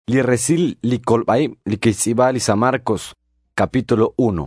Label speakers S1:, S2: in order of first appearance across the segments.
S1: Li resil li colbay li quisiba li San Marcos, capítulo 1.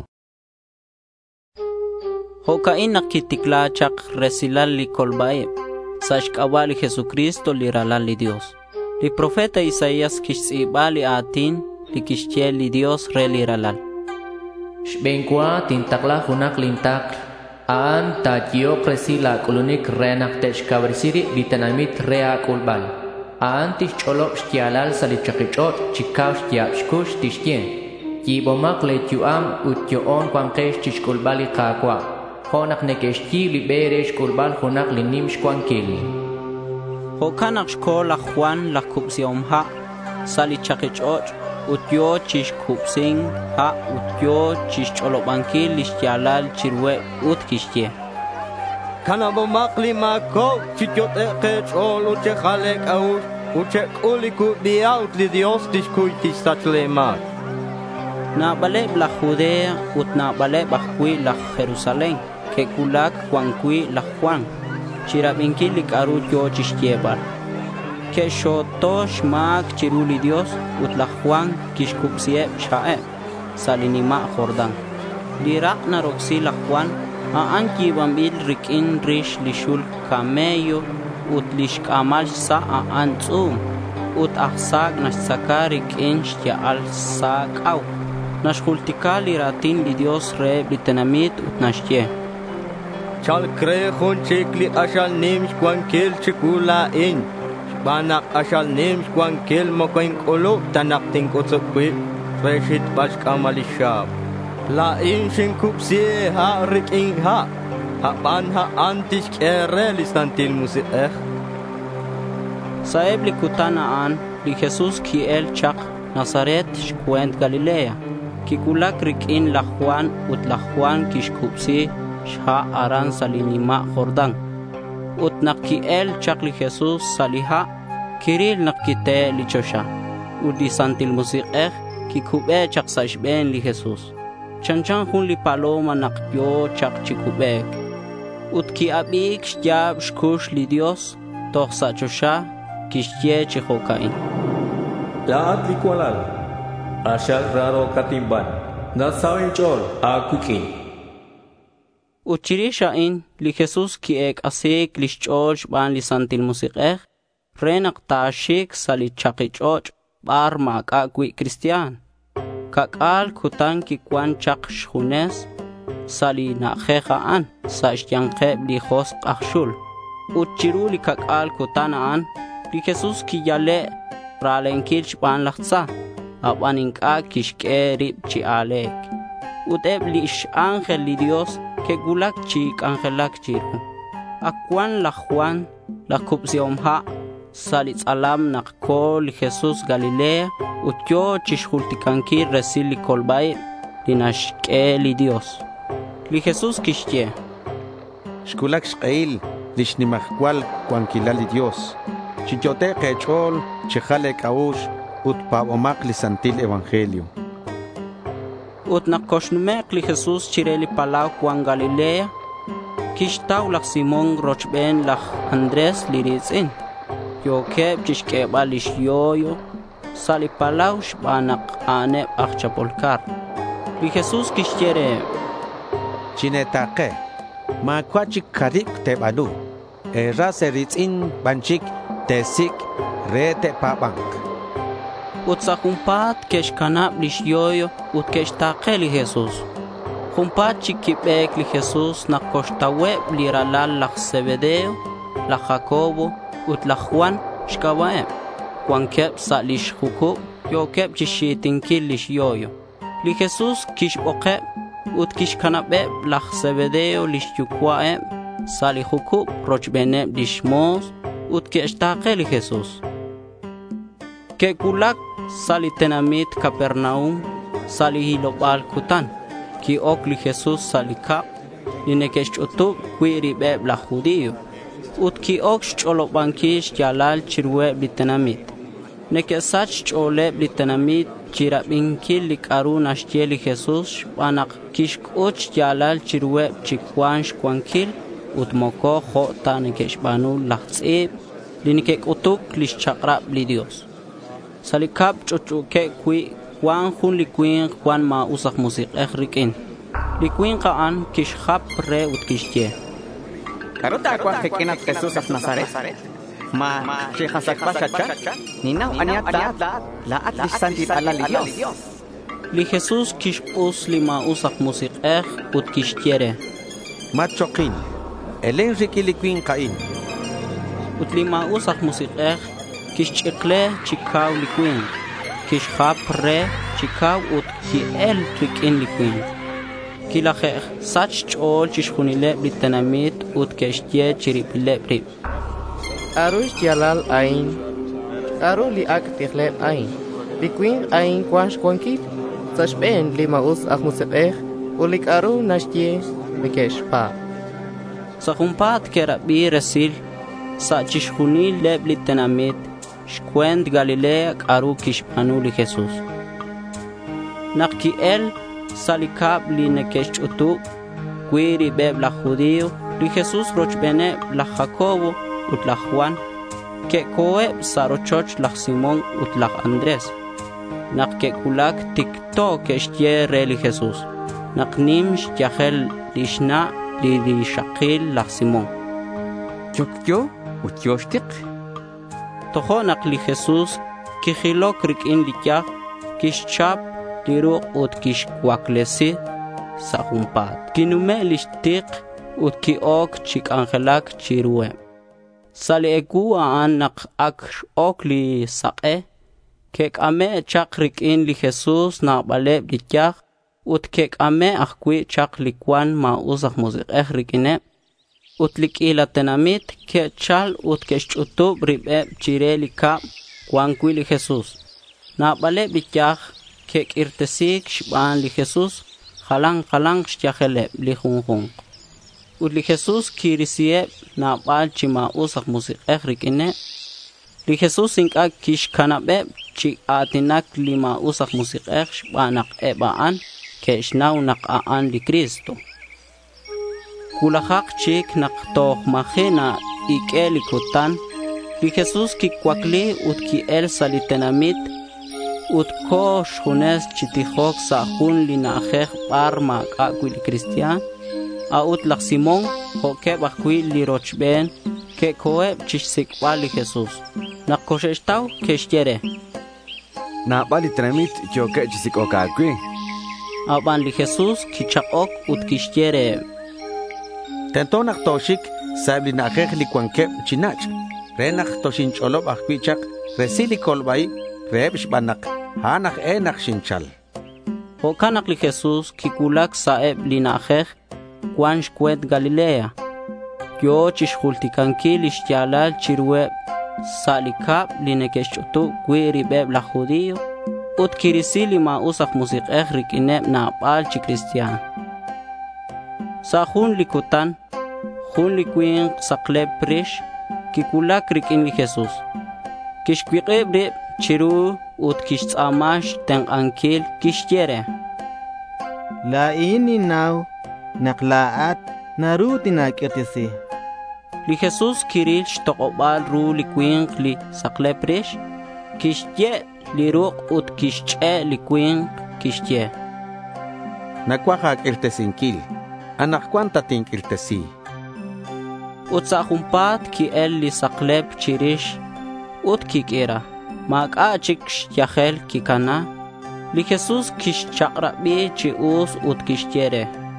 S2: Hokain nakitiklachak resilal li colbay, sashkawali Jesucristo li ralal li Dios. Li profeta Isaías kisiba li atin li kishtiel li Dios re li ralal.
S3: Shbenkwa tintakla hunak lintak, aan tajio resila kulunik renak techkabrisiri bitanamit rea kulbal. Antis cholo shtialal salichakichot chikaw shtiapshkush tishtien. Yibomak letyuam utyoon kwankesh chishkulbali kakwa. Honak nekeshti liberesh kulbal honak linim shkwankili.
S2: Hokanak shkola Juan la kupsiomha salichakichot utyo chishkupsing ha utyo chishcholobankil lishtialal chirwe utkishtie.
S4: Kanabomak limako chityote kechol uche khalek aus uche uliku biaut li Dios tishkuitis tachlemat.
S2: Na baleb la Judea ut na baleb ahkui la Jerusalén ke kulak kwankui la Juan chirabinkil likaru yo chishtiebal ke shotosh mak chiruli Dios ut la Juan kishkupsieb shae salinima Jordán lirak na roksi la Juan aan kibambil rikin rish lishul kameyo ut lishkamal sa aan tsum ut ahsak nashsakarik inshtia al sakaw nashkultikal iratin li Dios re blitenamit ut nashtie
S4: Chal krejun chikli ashal nims kwankel chikula in banak ashal nims kwankel mokoin kolo tanak tingkotsukwi reshit bashkamalishab La inshin kupsie ha riking ha ban ha antish kerelis tantil musiek
S2: Saeb li kutanaan li Jesus ki el chak Nazaret shkwent Galilea ki kulak rikin la Juan ut la Juan kishkupsi shha aran salinima Jordán ut nakki el chak li Jesus saliha kiril nakkite li chosha ut di santil musiek ki kube chak sashben li Jesus Chanchan hun li paloma nakyo chak chikubek. Ut ki abik shtiab shkush li Dios toh sachosha kishtie chihokain.
S5: Laat li kualal. Ashal raro katimban. Nasawin chol akukin.
S2: Uchirisha in li Jesus ki ek asik li shchol shban li santil musiqeh. Renak tashik sali chakichoch bar makakwi Kristian. Kakal kutan ki kwan chak shhunes sali na khekhaan sa shyanqeb li khos qahshul uchiru li kakal kutanaan li Jesus ki yale ralenkil shban lahtsa abaninka kishkerib chi alek uteb li ish angel li Dios ke gulak chi angelak chiru akwan la Juan la kupsiomha Salit alam nakko li Jesus Galilea utyo chishultikanki resil li kolbay li nashke li Dios. Li Jesus kishtie.
S6: Shkulak shqail li shnimahkwal kwankila li Dios. Chiyote kechol chihale kaush ut paomak li santil evangelio.
S2: Ut nakkoshnumek li Jesus chireli palaw kwan Galilea. Kishtaw lak Simon rochben lak Andres li rizin. Yokeb chishkebal ishyoyo sali palau shbanak aneb achapolkar li Jesus kishtiere
S6: chinetake ma kwachik karik tebalu raseritzin banchik tesik rete pabank
S2: utsakumpat keshkanab lishyoyo ut keshtake li Jesus kumpat chikibek li Jesus nakoshtaweb li ralal lak Zebedeo la Jacobo ut la Juan shkawaem kwankeb sa lish hukub yokeb chishitinki lish yoyo li Jesus kishbokeb ut kishkanabeb la Zebedeo lish yukwaem sa li hukub rochbeneb lish mos ut keshtake li Jesus ke kulak sa li tenamit Capernaum sa li hilobal kutan ki ok li Jesus sa li kap li nekesh utub kwiribeb la Judiyo ut ki oksh cholobankish yalal chirwe blitenamit. Nekesach chole blitenamit chirabinkil likaru nashtieli Jesus banak kishk uch yalal chirwe chikwansh kwankil ut moko khota nekeshbanu lahtsib linikek utuk lish chakrab li Dios. Salikap chuchuke kui Juan hun liquin Juan ma usak musik rikin. Liquin kaan kishhap re utkishye.
S7: Karuta kwa hekinat Jesus of Nazaret. Ma chihasak pasacha. Ninaw anyata laat lisantit ala Dios.
S2: Li Jesus kishpus lima usak musik utkishtiere.
S6: Machokin. Elen rikiliquin kain.
S2: Utlima usak musik kishchikle chikaw liquin. Kishhap re chikaw ut ki el rikin liquin. Kilache sach chol chishkunile blitanamit ut keshtie chiripile prip.
S8: Arush jalal ain. Aru li ak tikle ain. Liquin ain kwash kwankit. Sashben lima us akmusek ulik aru nashtie mikesh pa.
S2: Sa kumpat kerabi resil sa chishkunile blitanamit. Shkwend Galilea aru kishpanu li Jesus. Nakki el salikab li nekesh utu kwiri beb la judío li Jesus rochbene la Jacobo ut la Juan ke koe sarochoch la Simón ut la Andrés. Nakke kulak tikto keshtie re li Jesus. Naknimsh yahel lishna li shakil la Simón.
S7: Chukyo ut yoshtik.
S2: Toho nakli Jesus kihilok rikin likyah kishchap liruq ut kishkwaklesi sa humpat. Kinume lishtik ut kiok chik angelak chirwe. Sali egu aan nak ak ok li saqe kek ame chak rikin li Jesus na baleb likyah ut kek ame akwi chak likwan ma uzak muzik rikine. Utlik ila tenamit ke chal ut keshutub ribeb chireli ka kwankwi li Jesus. Na bale bityah ke irtesik shban li Jesus halang shtiaheleb li hunghung. Ut li Jesus kirisieb na bal chima usak musik rikine. Li Jesus inkak kish kanabeb chi atinak lima usak musik shbanak ebaan ke shnaw nak aan li Kristo. Kulahak chik naktoh mahena ikeli kutan li Jesus ki kwakli ut ki el salitenamit ut kosh hunes chitihok sa hun li naajeh parma kakwi li Cristian a ut lak Simón hokeb akwi li rochben ke koeb chishsikwa li Jesus nakoshestaw keshtiere
S1: na bali tenamit joke chisik okakwi
S2: aban li Jesus ki chakok ut kishtiere
S6: Tentonak toshik sabli nakej likwankeb chinach. Renach toshin cholob akwichak resili kolbay rebsh banak hanak enak shinchal.
S2: Hokanak li Jesus kikulak saeb linakej kwan shkwet Galilea. Yo chishultikankil ishtialal chirwe salikab linekechutu kwiri beb la judío ut kirisili ma usak musik rikine na bal chi Cristian. Sa hun likutan Hun liquin sakleb prish kikulak rikin li Jesus. Kishkwiqib rib chiru ut kishtzamash ten ankil kishtiere.
S8: La ini naw naklaat naruti nakirtisi.
S2: Li Jesus kiril shtokobal ru liquin li sakleb prish kishtye li ruq ut kishche liquin kishtye.
S6: Nakwahak irtesinkil. Anak kwanta tink irtesi.
S2: Ut sa humpat ki el li sakleb chirish ut kikira maka chik yahel kikana li Jesus kish chakrabi chi us ut kishtiere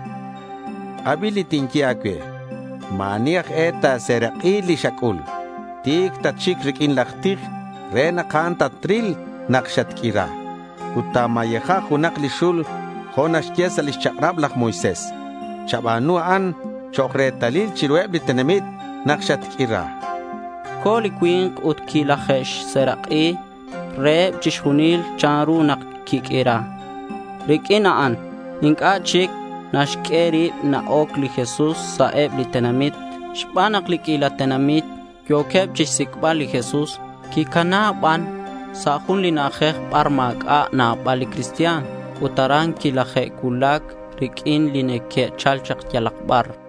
S6: abili tinki akwe maniak eta seraqi li shakul tik ta chik rikin laktik rena kanta tril nakshat kira utama yeha hunak li shul honash kiesa li chakrab lak Moises chabanu an chokre talil chirweb li tenemit nakshat kira.
S2: Koli kwink ut kilahesh seraqi reb chishunil charu nak kikira. Rikina an inka chik nashkeri na ok li Jesus saeb li tenamit shpanak li kila tenamit yokeb chisikba li Jesus kikana ban sa hun li nakheh parmak a na bali Cristian utaran kilahe kulak rikin li neke chalchak yalakbar.